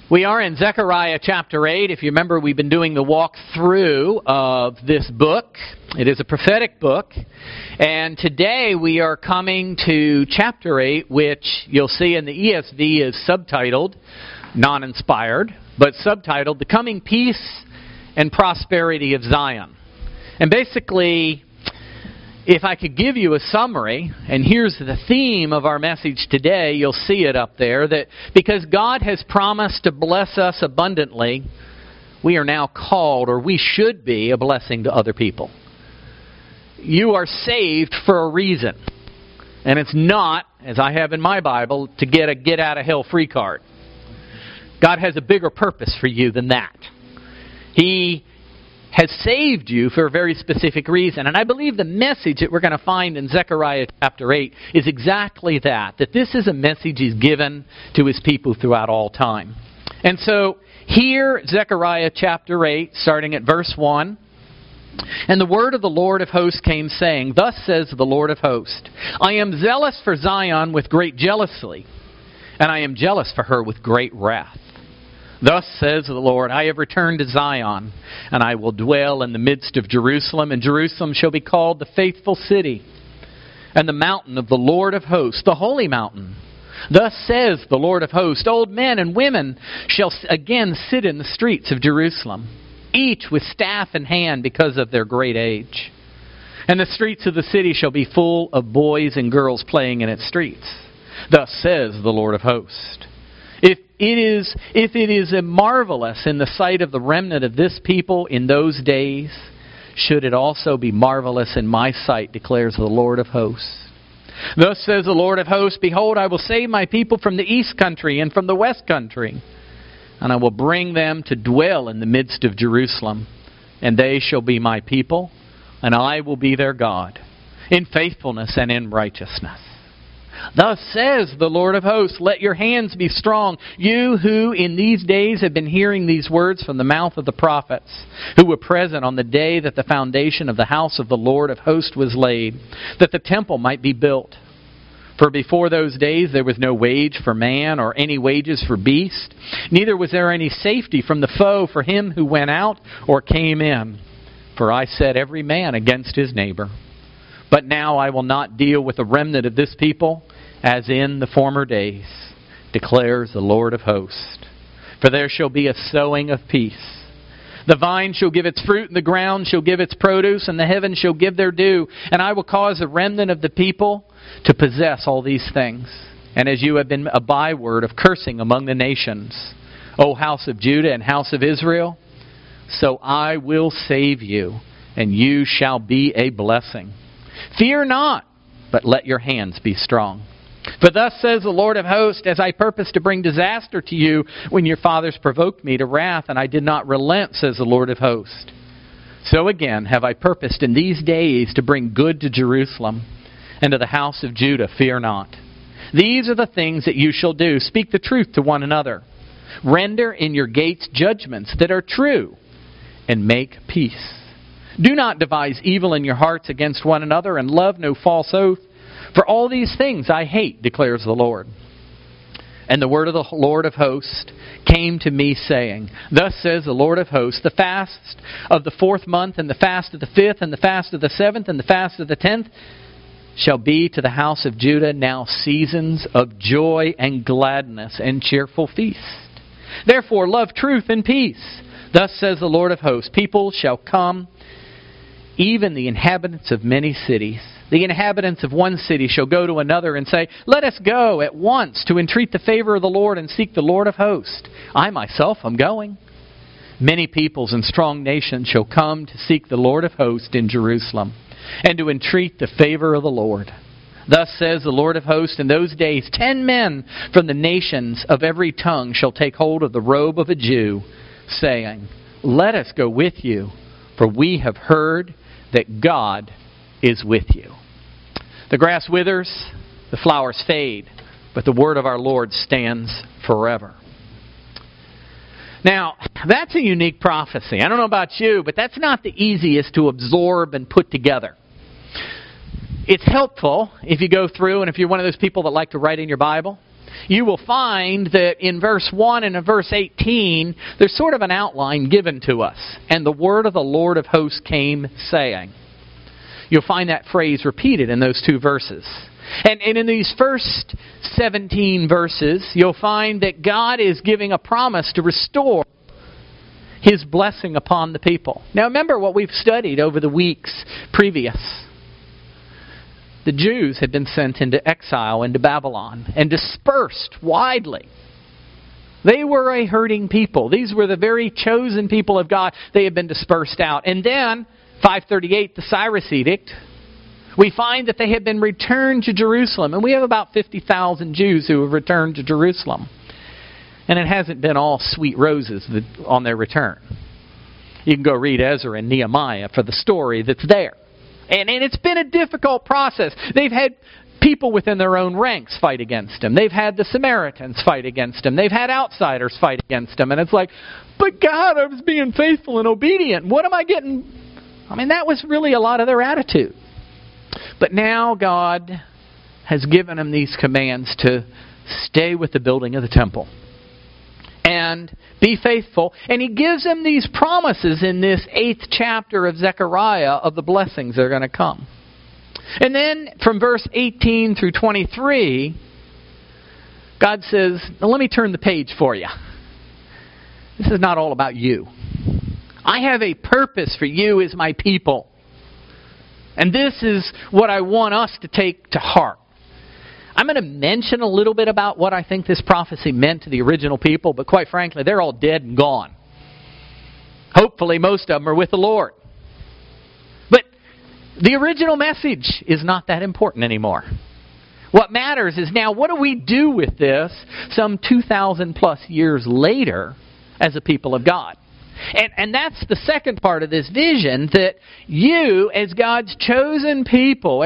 We are in Zechariah chapter 8. If you remember, we've been doing the walkthrough of this book. It is a prophetic book. And today we are coming to chapter 8, which you'll see in the ESV is subtitled, non-inspired, but subtitled, The Coming Peace and Prosperity of Zion. And basically, if I could give you a summary, and here's the theme of our message today, you'll see it up there, that because God has promised to bless us abundantly, we are now called, or we should be, a blessing to other people. You are saved for a reason. And it's not, as I have in my Bible, to get a get-out-of-hell-free card. God has a bigger purpose for you than that. He has saved you for a very specific reason. And I believe the message that we're going to find in Zechariah chapter 8 is exactly that this is a message He's given to His people throughout all time. And so here, Zechariah chapter 8, starting at verse 1, "And the word of the Lord of hosts came, saying, Thus says the Lord of hosts, I am zealous for Zion with great jealousy, and I am jealous for her with great wrath. Thus says the Lord, I have returned to Zion, and I will dwell in the midst of Jerusalem, and Jerusalem shall be called the faithful city, and the mountain of the Lord of hosts, the holy mountain. Thus says the Lord of hosts, old men and women shall again sit in the streets of Jerusalem, each with staff in hand because of their great age. And the streets of the city shall be full of boys and girls playing in its streets. Thus says the Lord of hosts. If it is marvelous in the sight of the remnant of this people in those days, should it also be marvelous in my sight, declares the Lord of hosts. Thus says the Lord of hosts, Behold, I will save my people from the east country and from the west country, and I will bring them to dwell in the midst of Jerusalem, and they shall be my people, and I will be their God, in faithfulness and in righteousness. Thus says the Lord of hosts, Let your hands be strong, you who in these days have been hearing these words from the mouth of the prophets, who were present on the day that the foundation of the house of the Lord of hosts was laid, that the temple might be built. For before those days there was no wage for man, or any wages for beast, neither was there any safety from the foe for him who went out or came in. For I set every man against his neighbor. But now I will not deal with the remnant of this people as in the former days, declares the Lord of hosts. For there shall be a sowing of peace. The vine shall give its fruit, and the ground shall give its produce, and the heavens shall give their due. And I will cause the remnant of the people to possess all these things. And as you have been a byword of cursing among the nations, O house of Judah and house of Israel, so I will save you, and you shall be a blessing. Fear not, but let your hands be strong. For thus says the Lord of hosts, As I purposed to bring disaster to you when your fathers provoked me to wrath, and I did not relent, says the Lord of hosts. So again have I purposed in these days to bring good to Jerusalem and to the house of Judah. Fear not. These are the things that you shall do. Speak the truth to one another. Render in your gates judgments that are true, and make peace. Do not devise evil in your hearts against one another, and love no false oath. For all these things I hate, declares the Lord. And the word of the Lord of hosts came to me, saying, Thus says the Lord of hosts, the fast of the 4th month, and the fast of the 5th, and the fast of the 7th, and the fast of the 10th, shall be to the house of Judah now seasons of joy and gladness and cheerful feast. Therefore love truth and peace. Thus says the Lord of hosts, People shall come, even the inhabitants of many cities. The inhabitants of one city shall go to another and say, Let us go at once to entreat the favor of the Lord and seek the Lord of hosts. I myself am going. Many peoples and strong nations shall come to seek the Lord of hosts in Jerusalem, and to entreat the favor of the Lord. Thus says the Lord of hosts, In those days 10 men from the nations of every tongue shall take hold of the robe of a Jew, saying, Let us go with you, for we have heard that God is with you. The grass withers, the flowers fade, but the word of our Lord stands forever. Now, that's a unique prophecy. I don't know about you, but that's not the easiest to absorb and put together. It's helpful if you go through, and if you're one of those people that like to write in your Bible, you will find that in verse 1 and in verse 18, there's sort of an outline given to us. And the word of the Lord of hosts came saying. You'll find that phrase repeated in those two verses. And in these first 17 verses, you'll find that God is giving a promise to restore His blessing upon the people. Now remember what we've studied over the weeks previous. The Jews had been sent into exile into Babylon and dispersed widely. They were a hurting people. These were the very chosen people of God. They had been dispersed out. And then, 538, the Cyrus Edict, we find that they had been returned to Jerusalem. And we have about 50,000 Jews who have returned to Jerusalem. And it hasn't been all sweet roses on their return. You can go read Ezra and Nehemiah for the story that's there. And it's been a difficult process. They've had people within their own ranks fight against them. They've had the Samaritans fight against them. They've had outsiders fight against them. And it's like, but God, I was being faithful and obedient. What am I getting? I mean, that was really a lot of their attitude. But now God has given them these commands to stay with the building of the temple and be faithful. And He gives them these promises in this 8th chapter of Zechariah of the blessings that are going to come. And then from verse 18 through 23, God says, now let me turn the page for you. This is not all about you. I have a purpose for you as my people. And this is what I want us to take to heart. I'm going to mention a little bit about what I think this prophecy meant to the original people, but quite frankly, they're all dead and gone. Hopefully, most of them are with the Lord. But the original message is not that important anymore. What matters is now, what do we do with this some 2,000 plus years later as a people of God? And that's the second part of this vision, that you, as God's chosen people,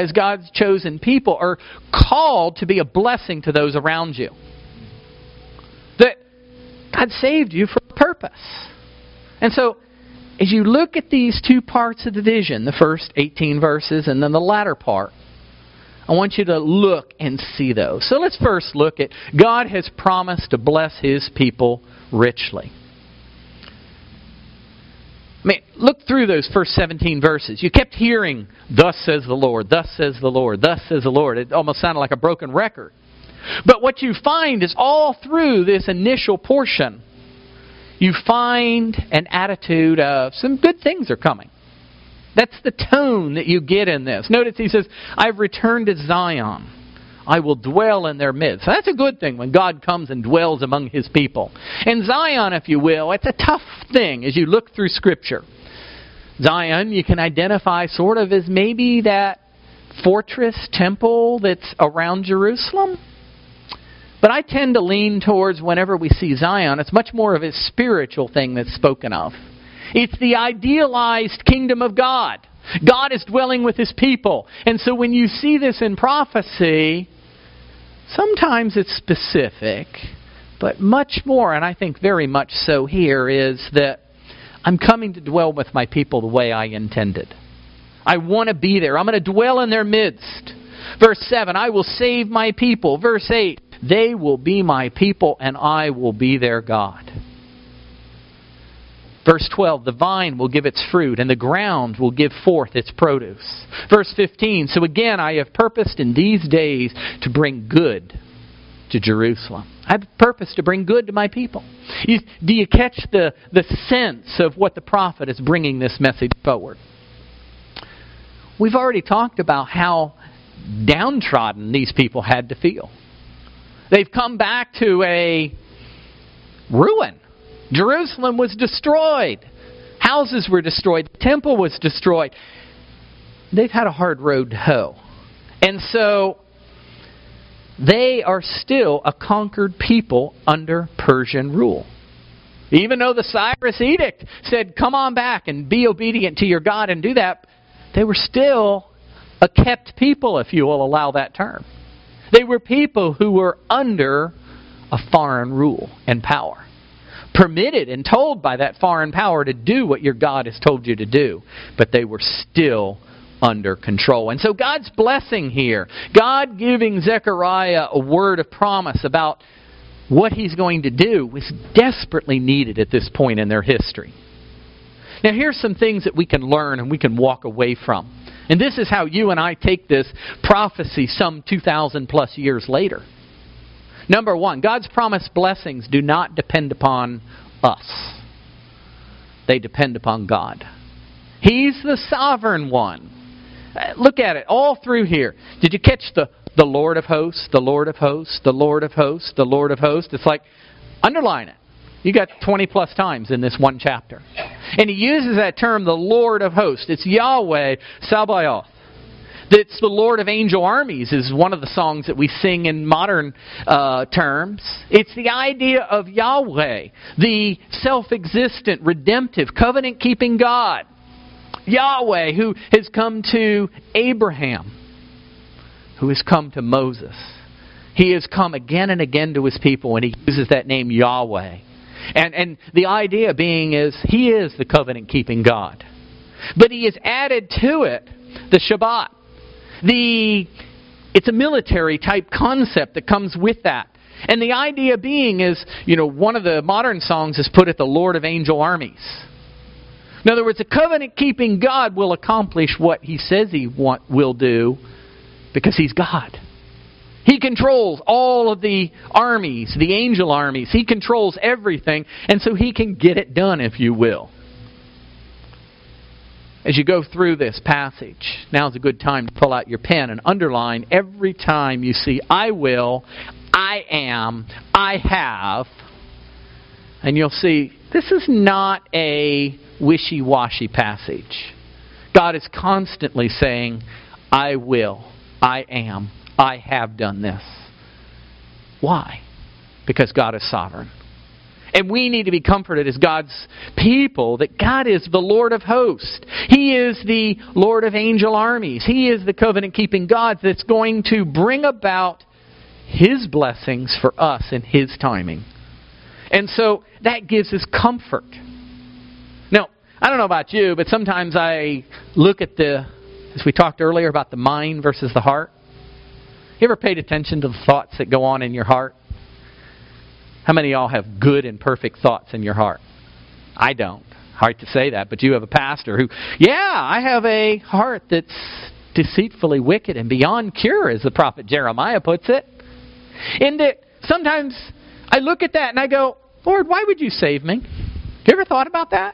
are called to be a blessing to those around you. That God saved you for a purpose. And so, as you look at these two parts of the vision, the first 18 verses and then the latter part, I want you to look and see those. So let's first look at God has promised to bless His people richly. I mean, look through those first 17 verses. You kept hearing, thus says the Lord, thus says the Lord, thus says the Lord. It almost sounded like a broken record. But what you find is all through this initial portion, you find an attitude of some good things are coming. That's the tone that you get in this. Notice He says, I've returned to Zion. I will dwell in their midst. So that's a good thing when God comes and dwells among His people. And Zion, if you will, it's a tough thing as you look through Scripture. Zion, you can identify sort of as maybe that fortress temple that's around Jerusalem. But I tend to lean towards whenever we see Zion, it's much more of a spiritual thing that's spoken of. It's the idealized kingdom of God. God is dwelling with His people. And so when you see this in prophecy, sometimes it's specific, but much more, and I think very much so here, is that I'm coming to dwell with my people the way I intended. I want to be there. I'm going to dwell in their midst. Verse 7, I will save my people. Verse 8, they will be my people and I will be their God. Verse 12, the vine will give its fruit and the ground will give forth its produce. Verse 15, so again I have purposed in these days to bring good to Jerusalem. I have purposed to bring good to my people. Do you catch the sense of what the prophet is bringing this message forward? We've already talked about how downtrodden these people had to feel. They've come back to a ruin. Jerusalem was destroyed. Houses were destroyed. The temple was destroyed. They've had a hard road to hoe. And so they are still a conquered people under Persian rule. Even though the Cyrus Edict said, come on back and be obedient to your God and do that, they were still a kept people, if you will allow that term. They were people who were under a foreign rule and power. Permitted and told by that foreign power to do what your God has told you to do. But they were still under control. And so God's blessing here, God giving Zechariah a word of promise about what He's going to do, was desperately needed at this point in their history. Now here's some things that we can learn and we can walk away from. And this is how you and I take this prophecy some 2,000 plus years later. Number one, God's promised blessings do not depend upon us. They depend upon God. He's the sovereign one. Look at it all through here. Did you catch the Lord of hosts, the Lord of hosts, the Lord of hosts, the Lord of hosts? It's like, underline it. You got 20 plus times in this one chapter. And He uses that term, the Lord of hosts. It's Yahweh Sabaoth. It's the Lord of angel armies is one of the songs that we sing in modern terms. It's the idea of Yahweh, the self-existent, redemptive, covenant-keeping God. Yahweh, who has come to Abraham, who has come to Moses. He has come again and again to His people, and He uses that name Yahweh. And the idea being is He is the covenant-keeping God. But He has added to it the Shabbat. It's a military type concept that comes with that. And the idea being is, one of the modern songs has put it the Lord of angel armies. In other words, a covenant-keeping God will accomplish what He says He will do because He's God. He controls all of the armies, the angel armies. He controls everything, and so He can get it done, if you will. As you go through this passage, now's a good time to pull out your pen and underline every time you see I will, I am, I have. And you'll see this is not a wishy-washy passage. God is constantly saying, I will, I am, I have done this. Why? Because God is sovereign. And we need to be comforted as God's people that God is the Lord of hosts. He is the Lord of angel armies. He is the covenant-keeping God that's going to bring about His blessings for us in His timing. And so that gives us comfort. Now, I don't know about you, but sometimes I look at as we talked earlier about the mind versus the heart. You ever paid attention to the thoughts that go on in your heart? How many of y'all have good and perfect thoughts in your heart? I don't. Hard to say that, but you have a pastor who, I have a heart that's deceitfully wicked and beyond cure, as the prophet Jeremiah puts it. And that sometimes I look at that and I go, Lord, why would you save me? You ever thought about that?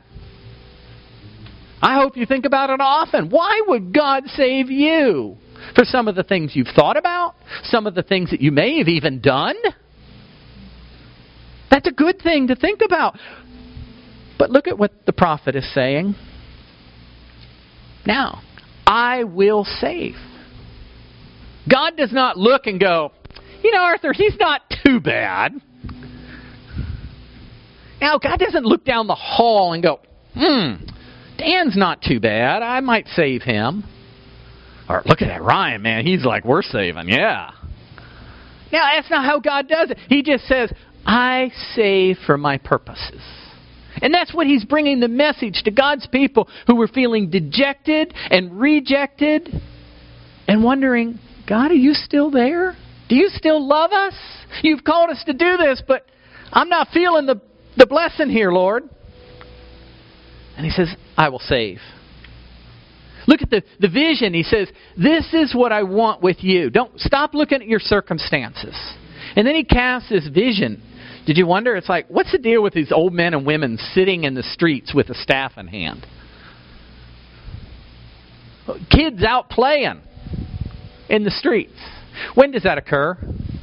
I hope you think about it often. Why would God save you? For some of the things you've thought about, some of the things that you may have even done. That's a good thing to think about. But look at what the prophet is saying. Now, I will save. God does not look and go, Arthur, he's not too bad. Now, God doesn't look down the hall and go, Dan's not too bad. I might save him. Or look at that Ryan, man. He's like, we're saving, yeah. Now, that's not how God does it. He just says, I save for my purposes. And that's what He's bringing the message to God's people who were feeling dejected and rejected and wondering, God, are you still there? Do you still love us? You've called us to do this, but I'm not feeling the blessing here, Lord. And He says, I will save. Look at the vision. He says, this is what I want with you. Don't stop looking at your circumstances. And then He casts this vision. Did you wonder? It's like, what's the deal with these old men and women sitting in the streets with a staff in hand? Kids out playing in the streets. When does that occur?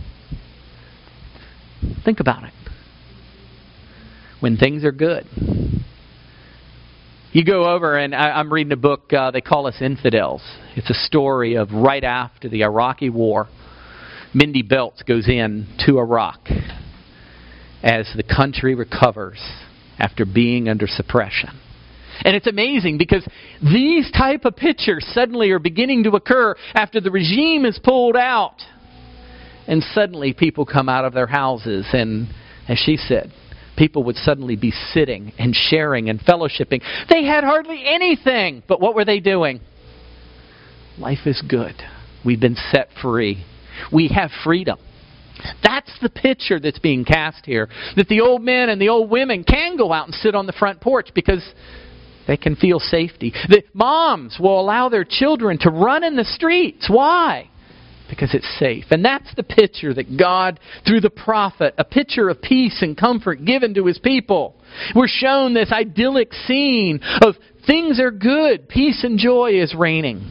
Think about it. When things are good. You go over, and I'm reading a book, They Call Us Infidels. It's a story of right after the Iraqi war. Mindy Belts goes in to Iraq as the country recovers after being under suppression. And it's amazing because these type of pictures suddenly are beginning to occur after the regime is pulled out. And suddenly people come out of their houses, and as she said, people would suddenly be sitting and sharing and fellowshipping. They had hardly anything, but what were they doing? Life is good. We've been set free. We have freedom. That's the picture that's being cast here. That the old men and the old women can go out and sit on the front porch because they can feel safety. The moms will allow their children to run in the streets. Why? Because it's safe. And that's the picture that God, through the prophet, a picture of peace and comfort given to His people. We're shown this idyllic scene of things are good, peace and joy is reigning.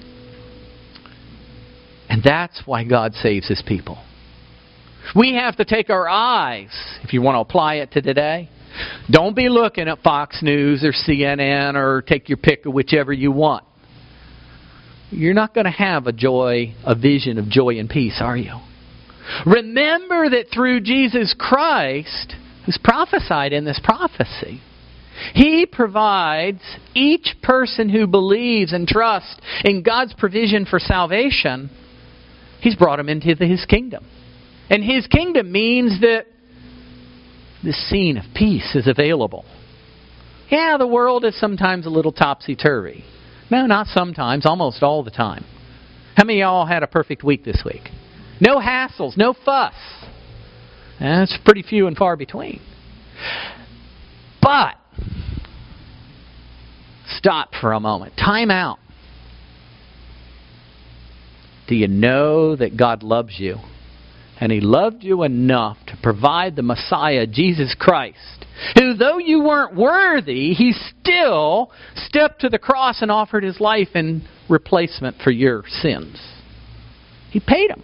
And that's why God saves His people. We have to take our eyes, if you want to apply it to today. Don't be looking at Fox News or CNN or take your pick of whichever you want. You're not going to have a vision of joy and peace, are you? Remember that through Jesus Christ, who's prophesied in this prophecy, He provides each person who believes and trusts in God's provision for salvation. He's brought them into His kingdom. And His kingdom means that this scene of peace is available. Yeah, the world is sometimes a little topsy-turvy. No, not sometimes, almost all the time. How many of y'all had a perfect week this week? No hassles, no fuss. That's pretty few and far between. But, stop for a moment. Time out. Do you know that God loves you? And He loved you enough to provide the Messiah, Jesus Christ, who, though you weren't worthy, He still stepped to the cross and offered His life in replacement for your sins. He paid them.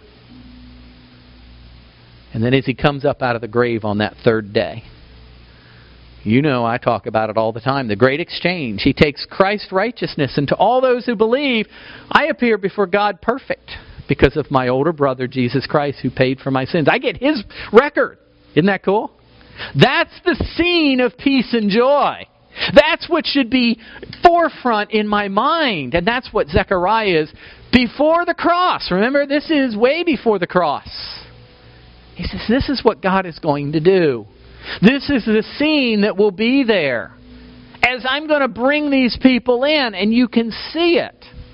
And then as He comes up out of the grave on that third day, you know I talk about it all the time, the great exchange. He takes Christ's righteousness, and to all those who believe, I appear before God perfect, because of my older brother, Jesus Christ, who paid for my sins. I get His record. Isn't that cool? That's the scene of peace and joy. That's what should be forefront in my mind. And that's what Zechariah is before the cross. Remember, this is way before the cross. He says, this is what God is going to do. This is the scene that will be there. As I'm going to bring these people in, and you can see it.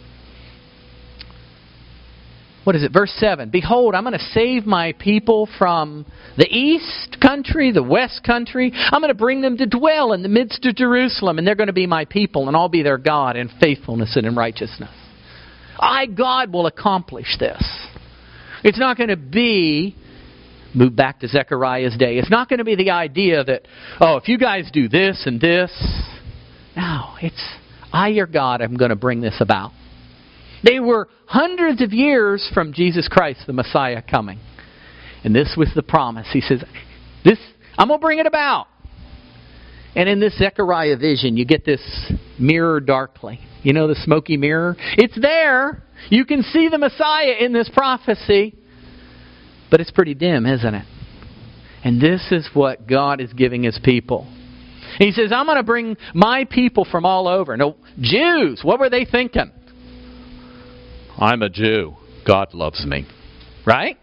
What is it? Verse 7. Behold, I'm going to save my people from the east country, the west country. I'm going to bring them to dwell in the midst of Jerusalem, and they're going to be my people, and I'll be their God in faithfulness and in righteousness. I, God, will accomplish this. It's not going to be, move back to Zechariah's day, it's not going to be the idea that, oh, if you guys do this and this. No, it's, I, your God, I'm going to bring this about. They were hundreds of years from Jesus Christ, the Messiah, coming. And this was the promise. He says, I'm going to bring it about. And in this Zechariah vision, you get this mirror darkly. You know the smoky mirror? It's there. You can see the Messiah in this prophecy. But it's pretty dim, isn't it? And this is what God is giving His people. He says, I'm going to bring my people from all over. No, Jews, what were they thinking? I'm a Jew. God loves me. Right?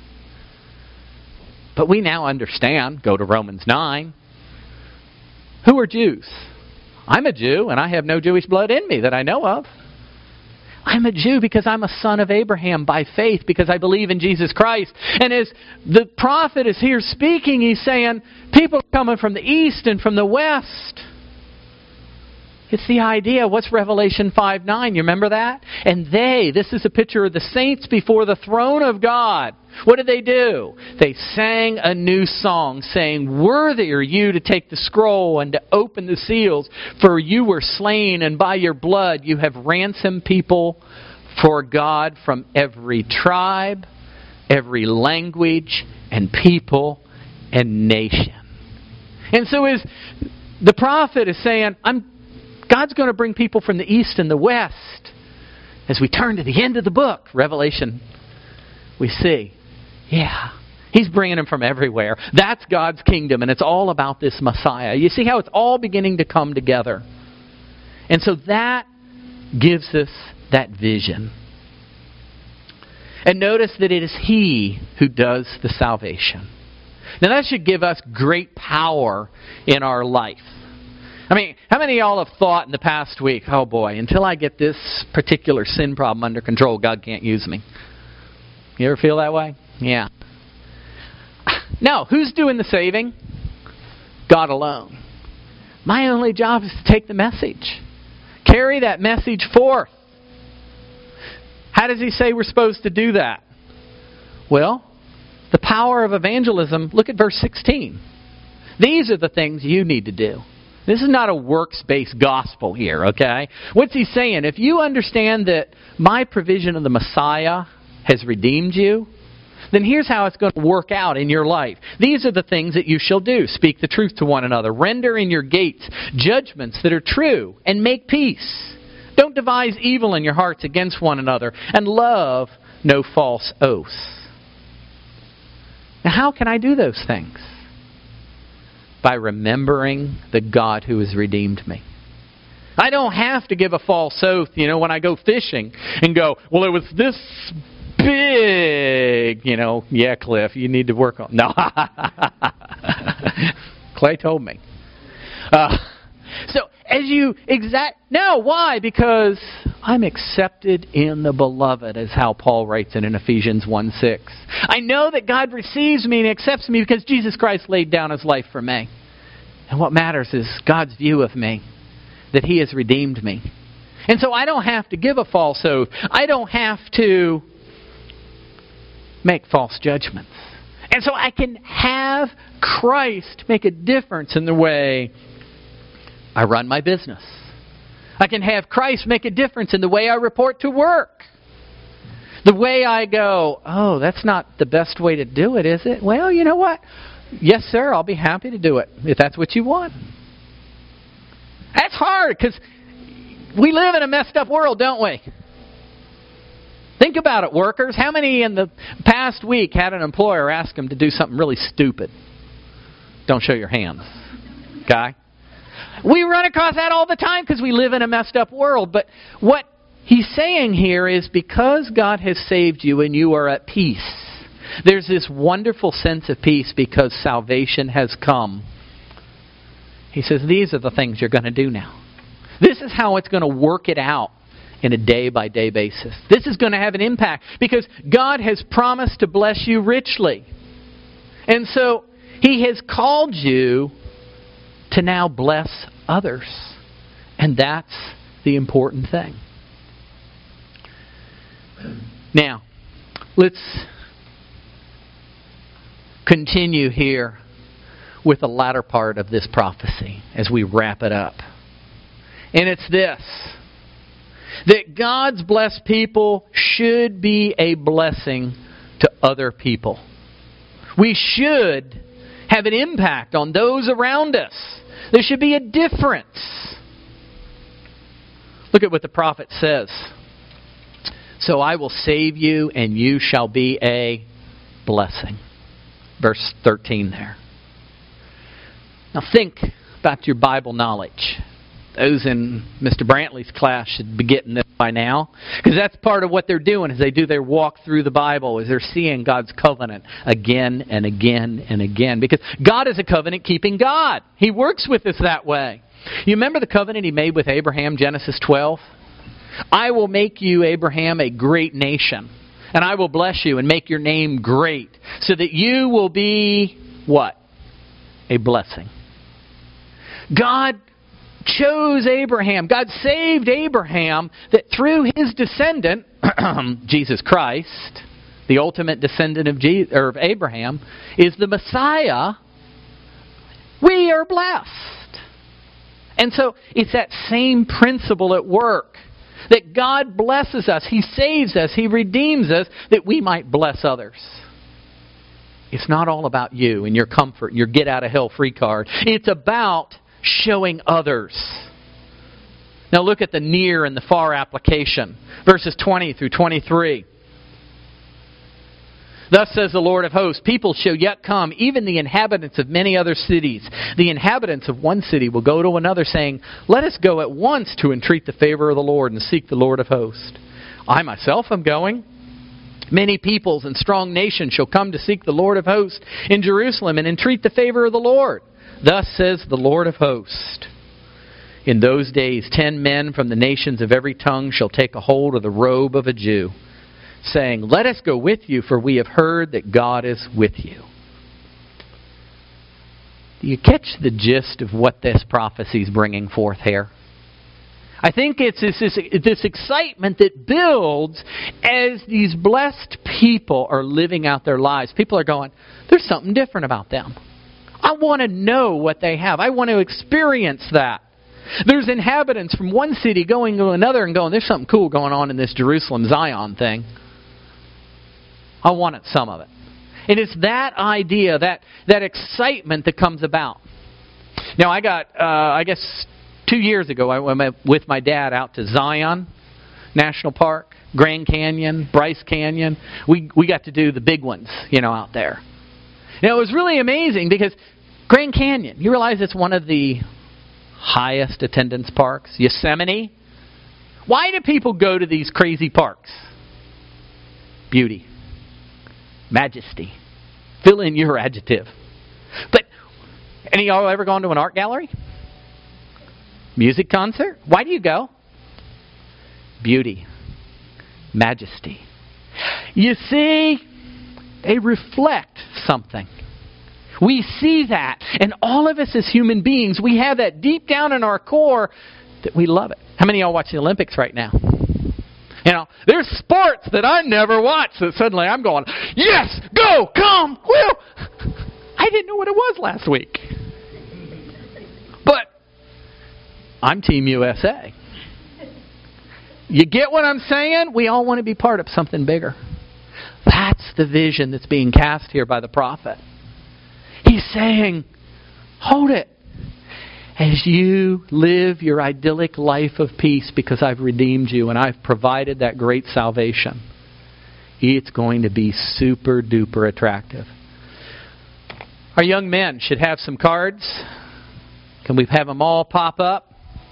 But we now understand. Go to Romans 9. Who are Jews? I'm a Jew, and I have no Jewish blood in me that I know of. I'm a Jew because I'm a son of Abraham by faith, because I believe in Jesus Christ. And as the prophet is here speaking, he's saying, people coming from the east and from the west. It's the idea. What's Revelation 5:9? You remember that? And this is a picture of the saints before the throne of God. What did they do? They sang a new song, saying, worthy are you to take the scroll and to open the seals, for you were slain, and by your blood you have ransomed people for God from every tribe, every language, and people, and nation. And so as the prophet is saying, God's going to bring people from the east and the west. As we turn to the end of the book, Revelation, we see, He's bringing them from everywhere. That's God's kingdom, and it's all about this Messiah. You see how it's all beginning to come together. And so that gives us that vision. And notice that it is He who does the salvation. Now that should give us great power in our life. I mean, how many of y'all have thought in the past week, oh boy, until I get this particular sin problem under control, God can't use me? You ever feel that way? Yeah. No, who's doing the saving? God alone. My only job is to take the message. Carry that message forth. How does he say we're supposed to do that? Well, the power of evangelism, look at verse 16. These are the things you need to do. This is not a works-based gospel here, okay? What's he saying? If you understand that my provision of the Messiah has redeemed you, then here's how it's going to work out in your life. These are the things that you shall do. Speak the truth to one another. Render in your gates judgments that are true, and make peace. Don't devise evil in your hearts against one another, and love no false oath. Now, how can I do those things? By remembering the God who has redeemed me. I don't have to give a false oath, when I go fishing and go, well, it was this big, yeah, Cliff, you need to work on. No. Clay told me. No, why? Because I'm accepted in the beloved, is how Paul writes it in Ephesians 1:6. I know that God receives me and accepts me because Jesus Christ laid down his life for me. And what matters is God's view of me, that he has redeemed me. And so I don't have to give a false oath. I don't have to make false judgments. And so I can have Christ make a difference in the way I run my business. I can have Christ make a difference in the way I report to work. The way I go, oh, that's not the best way to do it, is it? Well, you know what? Yes, sir, I'll be happy to do it if that's what you want. That's hard because we live in a messed up world, don't we? Think about it, workers. How many in the past week had an employer ask them to do something really stupid? Don't show your hands. Okay? We run across that all the time because we live in a messed up world. But what he's saying here is because God has saved you and you are at peace, there's this wonderful sense of peace because salvation has come. He says, these are the things you're going to do now. This is how it's going to work it out in a day-by-day basis. This is going to have an impact because God has promised to bless you richly. And so he has called you to now bless others. And that's the important thing. Now, let's continue here with the latter part of this prophecy as we wrap it up. And it's this: that God's blessed people should be a blessing to other people. We should have an impact on those around us. There should be a difference. Look at what the prophet says. So I will save you, and you shall be a blessing. Verse 13 there. Now think about your Bible knowledge. Those in Mr. Brantley's class should be getting this by now. Because that's part of what they're doing as they do their walk through the Bible, is they're seeing God's covenant again and again and again. Because God is a covenant-keeping God. He works with us that way. You remember the covenant he made with Abraham, Genesis 12? I will make you, Abraham, a great nation. And I will bless you and make your name great. So that you will be, what? A blessing. God chose Abraham. God saved Abraham that through his descendant, Jesus Christ, the ultimate descendant of Abraham, is the Messiah. We are blessed. And so it's that same principle at work. That God blesses us, he saves us, he redeems us, that we might bless others. It's not all about you and your comfort and your get-out-of-hell-free card. It's about showing others. Now look at the near and the far application. Verses 20 through 23. Thus says the Lord of hosts, people shall yet come, even the inhabitants of many other cities. The inhabitants of one city will go to another, saying, let us go at once to entreat the favor of the Lord and seek the Lord of hosts. I myself am going. Many peoples and strong nations shall come to seek the Lord of hosts in Jerusalem and entreat the favor of the Lord. Thus says the Lord of hosts. In those days 10 men from the nations of every tongue shall take a hold of the robe of a Jew, saying, let us go with you, for we have heard that God is with you. Do you catch the gist of what this prophecy is bringing forth here? I think it's this excitement that builds as these blessed people are living out their lives. People are going, there's something different about them. I want to know what they have. I want to experience that. There's inhabitants from one city going to another and going, there's something cool going on in this Jerusalem Zion thing. I wanted some of it. And it's that idea, that excitement that comes about. Now, I got, I guess 2 years ago, I went with my dad out to Zion National Park, Grand Canyon, Bryce Canyon. We got to do the big ones, out there. Now, it was really amazing because Grand Canyon, you realize it's one of the highest attendance parks. Yosemite. Why do people go to these crazy parks? Beauty. Majesty. Fill in your adjective. But, any of y'all ever gone to an art gallery? Music concert? Why do you go? Beauty. Majesty. You see, they reflect something. We see that. And all of us as human beings, we have that deep down in our core that we love it. How many of y'all watch the Olympics right now? There's sports that I never watched that suddenly I'm going, yes, go, come, woo. I didn't know what it was last week. But I'm Team USA. You get what I'm saying? We all want to be part of something bigger. That's the vision that's being cast here by the prophet. He's saying, hold it. As you live your idyllic life of peace because I've redeemed you and I've provided that great salvation, it's going to be super duper attractive. Our young men should have some cards. Can we have them all pop up?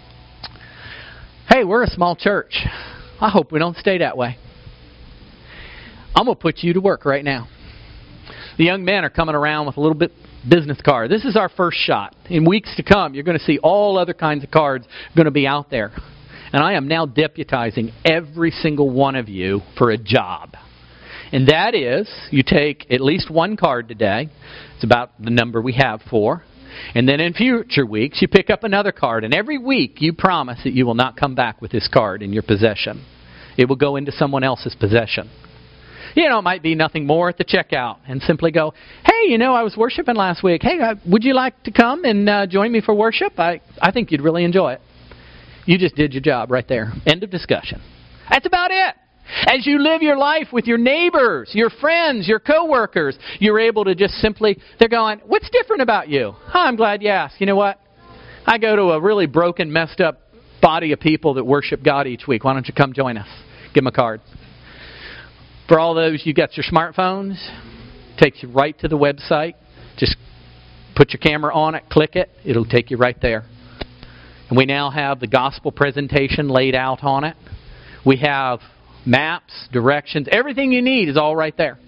Hey, we're a small church. I hope we don't stay that way. I'm going to put you to work right now. The young men are coming around with a little bit business card. This is our first shot. In weeks to come, you're going to see all other kinds of cards going to be out there. And I am now deputizing every single one of you for a job. And that is, you take at least one card today. It's about the number we have for. And then in future weeks, you pick up another card. And every week, you promise that you will not come back with this card in your possession. It will go into someone else's possession. It might be nothing more at the checkout. And simply go, hey, I was worshiping last week. Hey, would you like to come and join me for worship? I think you'd really enjoy it. You just did your job right there. End of discussion. That's about it. As you live your life with your neighbors, your friends, your coworkers, you're able to just simply, they're going, what's different about you? Oh, I'm glad you asked. You know what? I go to a really broken, messed up body of people that worship God each week. Why don't you come join us? Give them a card. For all those, you got your smartphones. Takes you right to the website. Just put your camera on it, click it. It'll take you right there. And we now have the gospel presentation laid out on it. We have maps, directions. Everything you need is all right there.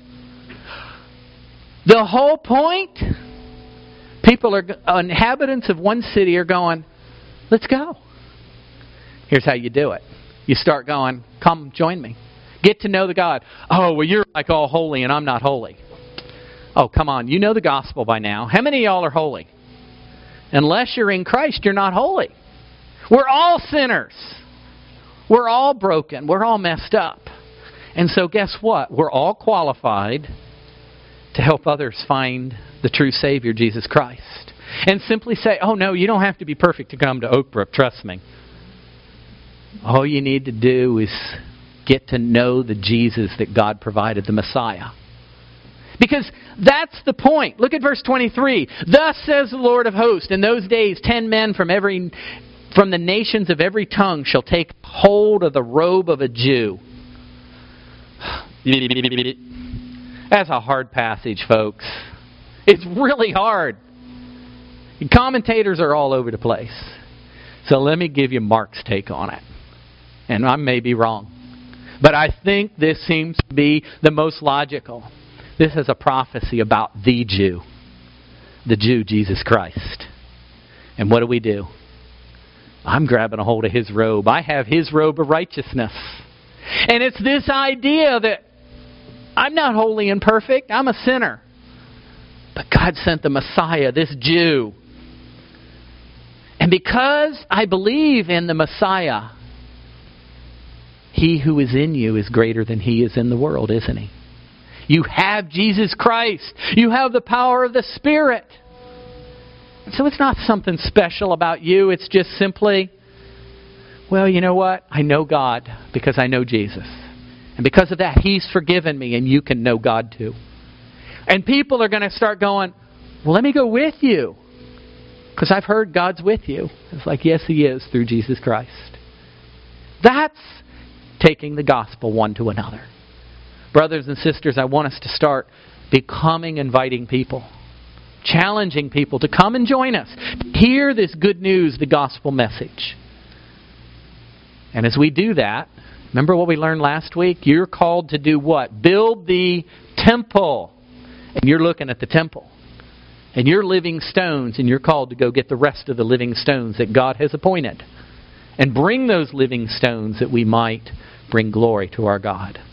The whole point, inhabitants of one city are going, let's go. Here's how you do it. You start going, come join me. Get to know the God. Oh, well, you're like all holy and I'm not holy. Oh, come on. You know the gospel by now. How many of y'all are holy? Unless you're in Christ, you're not holy. We're all sinners. We're all broken. We're all messed up. And so guess what? We're all qualified to help others find the true Savior, Jesus Christ. And simply say, oh, no, you don't have to be perfect to come to Oak Brook. Trust me. All you need to do is get to know the Jesus that God provided, the Messiah. Because that's the point. Look at verse 23. Thus says the Lord of hosts, in those days 10 men from the nations of every tongue shall take hold of the robe of a Jew. That's a hard passage, folks. It's really hard. Commentators are all over the place. So let me give you Mark's take on it. And I may be wrong. But I think this seems to be the most logical. This is a prophecy about the Jew, Jesus Christ. And what do? I'm grabbing a hold of His robe. I have His robe of righteousness. And it's this idea that I'm not holy and perfect. I'm a sinner. But God sent the Messiah, this Jew. And because I believe in the Messiah, He who is in you is greater than he is in the world, isn't he? You have Jesus Christ. You have the power of the Spirit. So it's not something special about you. It's just simply, well, you know what? I know God because I know Jesus. And because of that, He's forgiven me, and you can know God too. And people are going to start going, well, let me go with you. Because I've heard God's with you. It's like, yes, He is through Jesus Christ. That's taking the gospel one to another. Brothers and sisters, I want us to start becoming inviting people. Challenging people to come and join us. Hear this good news, the gospel message. And as we do that, remember what we learned last week? You're called to do what? Build the temple. And you're looking at the temple. And you're living stones, and you're called to go get the rest of the living stones that God has appointed. And bring those living stones that we might bring glory to our God.